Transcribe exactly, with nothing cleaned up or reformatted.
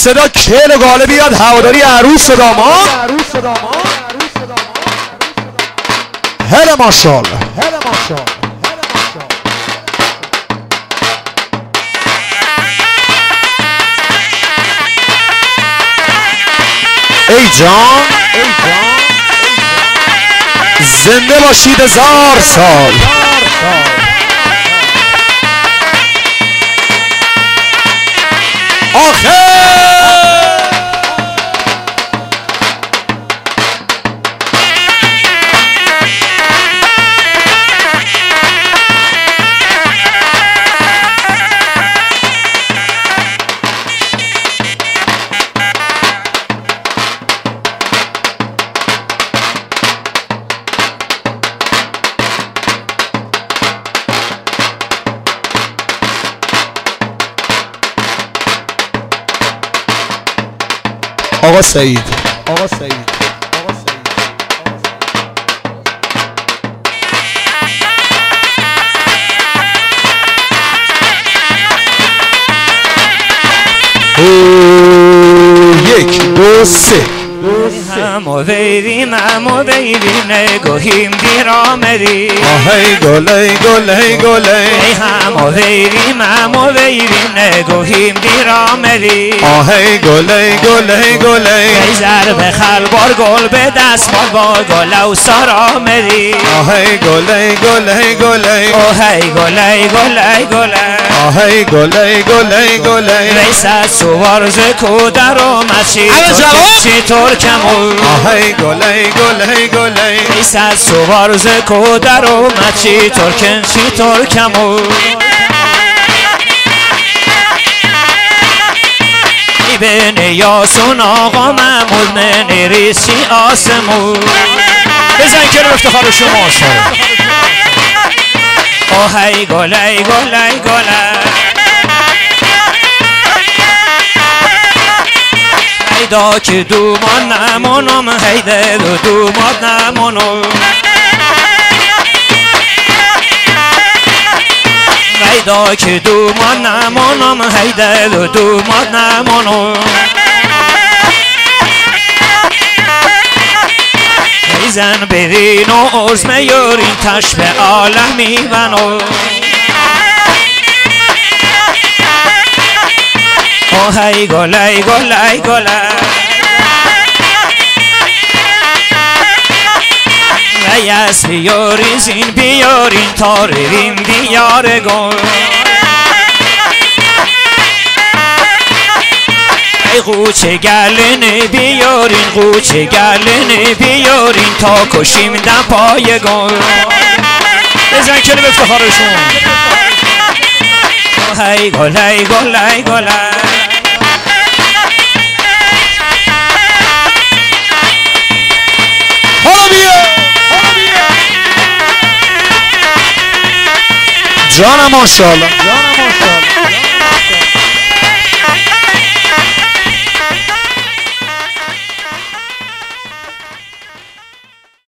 صدا کل و گاله بیاد هواداری عروس و داماد. هله ماشاءالله هله ماشاءالله. ای جان زنده باشید هزار سال. آخر آقا سعید آقا سعید آقا سعید یک دو سه همو ویریم همو ویریم نگاهیم دیر آمدی آهی گله گله گله همو ویریم همو ویریم نگاهیم دیر آمدی آهی گله گله گله بیزر به خلبار گل به دست مال با گل و سار آمدی آهی گله گله گله آهی گله گله گله آهی گله گله گله ریست سوار ز کودر و مچی چطور کمون آهی گله گله گله ریست سوار ز کودر و مچی ترکن چطور کمون بین یاسون آقا محمود من ریسی آسمون بزن که رو افتخار شما شد آهی گله گله گله هیدا که دومان نمانم هیده دو دوماد نمانم هیدا که دومان نمانم هیده دو دوماد نمانم زن برین و عرض میارین تش به عالم میبنو آهی گله گله گله ویس بیارین زین بیارین تاریم دیار گل قوچه گلنه بیارین قوچه گلنه بیارین تا کشیم دم پای گل بزن که به افتخارشون هی گل هی گل هی گل حالا بیا جانم ماشاءالله